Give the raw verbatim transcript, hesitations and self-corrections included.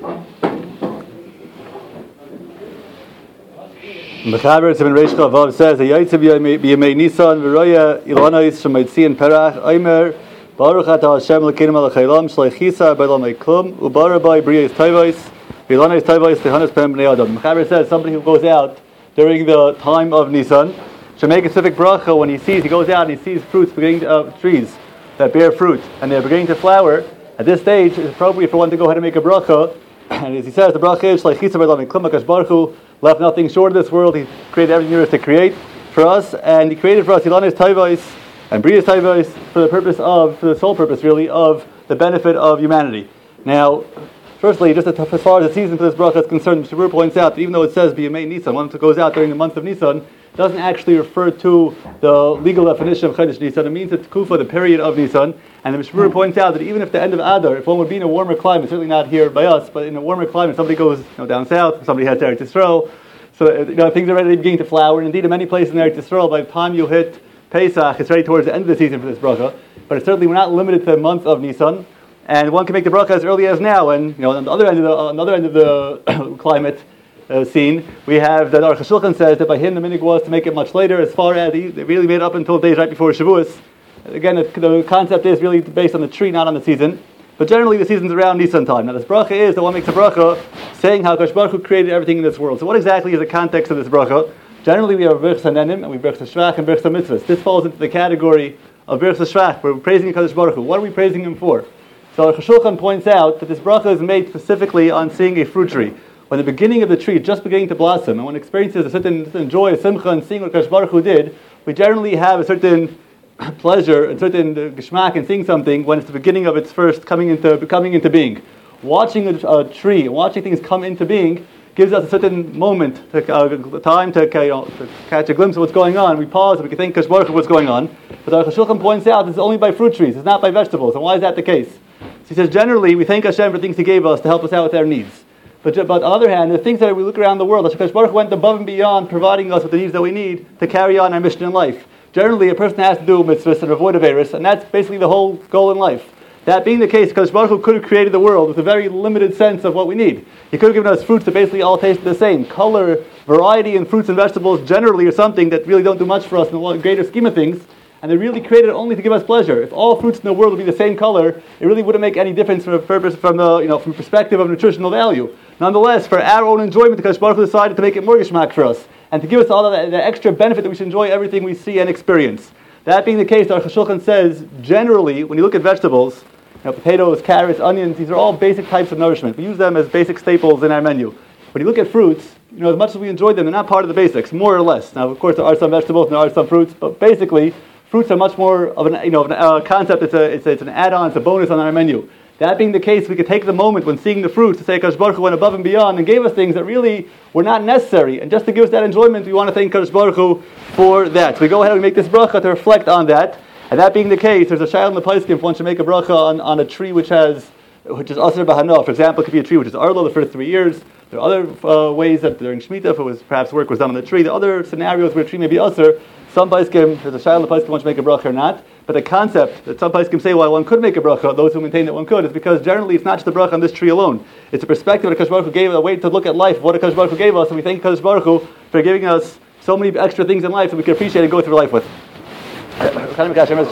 Mechaber Tzibin Reish Chavav says, "Hayaytzev b'yamei Nisan v'roya ilanais shemaytziin perach Omer Baruch Ata Hashem Elokeinu Melech Haolam Shleichisa B'Olam Klum Ubarabai Briyos Tovos v'ilanais Tovos Tehanas Pem Bnei Adam." Mechaber says somebody who goes out during the time of Nisan should make a specific bracha when he sees he goes out and he sees fruits beginning to, uh, trees that bear fruit and they're beginning to flower. At this stage, it's appropriate for one to go ahead and make a bracha. And as he says, the bracha is Shleichisa B'Olam Klum HaKadosh Baruch Hu left nothing short of this world. He created everything there is to create for us, and He created for us Ilanis Tayvos and Briyos Tayvos for the purpose of, for the sole purpose really, of the benefit of humanity. Now, firstly, just as far as the season for this bracha is concerned, Mister Brewer points out that even though it says B'Yamei Nisan, one that goes out during the month of Nisan, doesn't actually refer to the legal definition of Chodesh Nisan. It means the Tekufa, the period of Nisan. And the Mister Brewer points out that even if the end of Adar, if one would be in a warmer climate, certainly not here by us, but in a warmer climate, somebody goes you know, down south, somebody heads to Eretz Yisrael, so you know, things are ready beginning to flower. And indeed, in many places in Eretz Yisrael, by the time you hit Pesach, it's ready towards the end of the season for this bracha. But it's certainly, we're not limited to the month of Nisan. And one can make the bracha as early as now. And you know, on the other end of the, on the, other end of the climate, Uh, scene, we have that Aruch HaShulchan says that by him the minhag was to make it much later, as far as he they really made it up until days right before Shavuos. Again, the, the concept is really based on the tree, not on the season. But generally, the season's around Nisan time. Now, this bracha is that one makes a bracha saying how Kadosh Baruch Hu created everything in this world. So, what exactly is the context of this bracha? Generally, we have Birchas Hanenim and we have Birchas Shvach and Birchas Mitzvahs. This falls into the category of Birchas Shvach. We're praising Kadosh Baruch Hu. What are we praising Him for? So, Aruch HaShulchan points out that this bracha is made specifically on seeing a fruit tree. When the beginning of the tree is just beginning to blossom, and one experiences a certain, certain joy, a simcha, in seeing what Kadosh Baruch Hu did, we generally have a certain pleasure, a certain uh, geschmack in seeing something when it's the beginning of its first coming into coming into being. Watching a, a tree, watching things come into being, gives us a certain moment, to, uh, time to, uh, you know, to catch a glimpse of what's going on. We pause and we can think Kadosh Baruch Hu what's going on. But Aruch HaShulchan points out this is only by fruit trees, it's not by vegetables. And why is that the case? So he says generally we thank Hashem for things He gave us to help us out with our needs. But, but on the other hand, the things that we look around the world, HaKadosh Baruch Hu went above and beyond providing us with the needs that we need to carry on our mission in life. Generally, a person has to do mitzvahs and avoid averos, and that's basically the whole goal in life. That being the case, HaKadosh Baruch Hu could have created the world with a very limited sense of what we need. He could have given us fruits that basically all taste the same. Color, variety in fruits and vegetables generally are something that really don't do much for us in the greater scheme of things. And they really created only to give us pleasure. If all fruits in the world would be the same color, it really wouldn't make any difference from a purpose, from the you know, from perspective of nutritional value. Nonetheless, for our own enjoyment, the Kadosh Baruch Hu decided to make it more geschmack for us, and to give us all of that, that extra benefit that we should enjoy everything we see and experience. That being the case, Aruch HaShulchan says, generally, when you look at vegetables, you know, potatoes, carrots, onions, these are all basic types of nourishment. We use them as basic staples in our menu. When you look at fruits, you know, as much as we enjoy them, they're not part of the basics, more or less. Now, of course, there are some vegetables and there are some fruits, but basically, fruits are much more of an, you know, an, uh, concept. It's a, it's, a, it's an add-on, it's a bonus on our menu. That being the case, we could take the moment when seeing the fruits to say Kadosh Baruch Hu went above and beyond and gave us things that really were not necessary. And just to give us that enjoyment, we want to thank Kadosh Baruch Hu for that. So we go ahead and we make this bracha to reflect on that. And that being the case, there's a shayla in the Paiskim if one should make a bracha on, on a tree which has, which is Asr B'Hana. For example, it could be a tree which is Arlo the first three years. There are other uh, ways that during Shemitah, if it was perhaps work was done on the tree. There are other scenarios where a tree may be Asr. Some Paiskim, there's a shayla in the Paiskim wants to make a bracha or not. But the concept that some Paiskim say why one could make a bracha, those who maintain that one could, is because generally it's not just a bracha on this tree alone. It's a perspective that Kadosh Baruch Hu gave, a way to look at life, what Kadosh Baruch Hu gave us, and we thank Kadosh Baruch Hu for giving us so many extra things in life that we can appreciate and go through life with.